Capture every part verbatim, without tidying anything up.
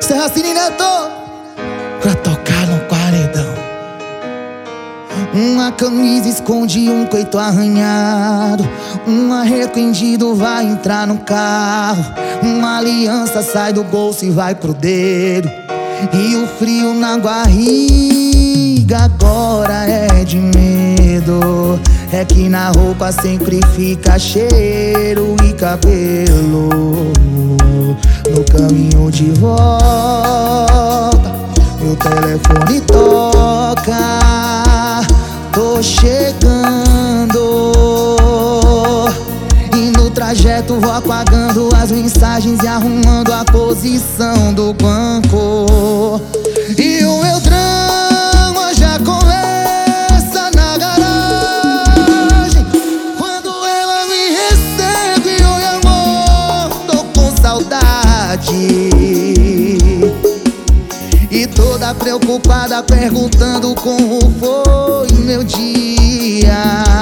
Serra Cine Neto, pra tocar no paredão. Uma camisa esconde um coito arranhado, um arrependido vai entrar no carro. Uma aliança sai do bolso e vai pro dedo. E o frio na barriga agora é de medo. É que na roupa sempre fica cheiro e cabelo. No caminho de volta, meu telefone toca. Tô chegando e no trajeto vou apagando as mensagens e arrumando a posição do banco. E o meu drama já começa na garagem, quando ela me recebe. Oi amor, tô com saudade. E toda preocupada perguntando como foi meu dia.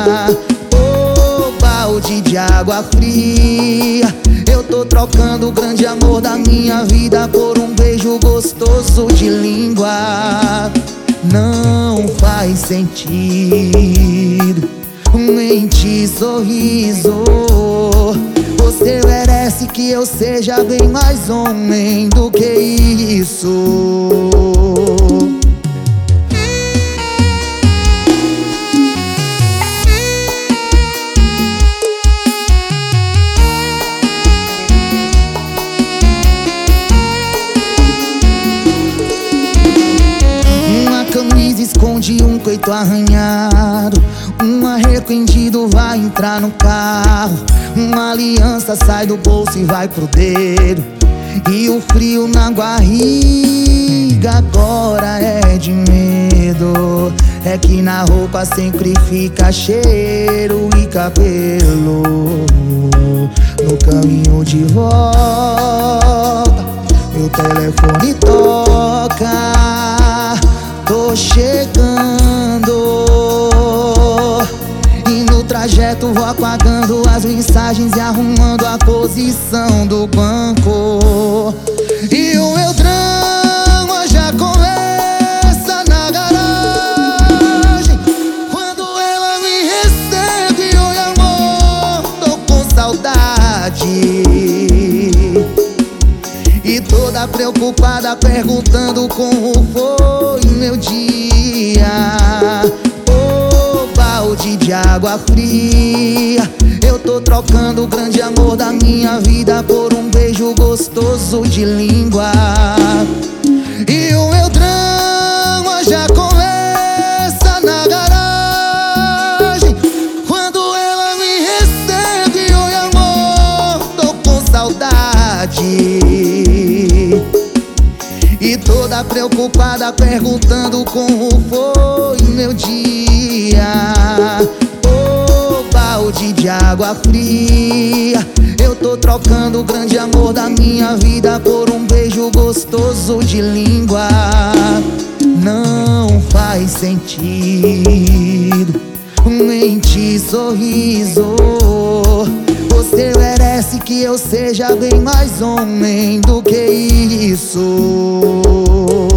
Ô balde de água fria, eu tô trocando o grande amor da minha vida por um beijo gostoso de língua. Não faz sentido mentir sorriso. Você merece que eu seja bem mais homem do que isso. Uma camisa esconde um coito arranhado, um arrependido vai entrar no carro. Uma aliança sai do bolso e vai pro dedo. E o frio na barriga agora é de medo. É que na roupa sempre fica cheiro e cabelo. No caminho de volta, meu telefone toca. Tô chegando e no trajeto vou apagando as mensagens e arrumando a posição do banco. E o meu drama já começa na garagem, quando ela me recebe. Oi amor, tô com saudade. E toda preocupada perguntando como foi meu dia. Ô balde de água fria, eu tô trocando o grande amor da minha vida por um beijo gostoso de língua. E o meu drama já começa na garagem, quando ela me recebe. Oi amor, tô com saudade. E toda preocupada perguntando como foi meu dia. Ô balde de água fria, eu tô trocando o grande amor da minha vida por um beijo gostoso de língua. Não faz sentido mentir sorriso. Você merece que eu seja bem mais homem do que isso.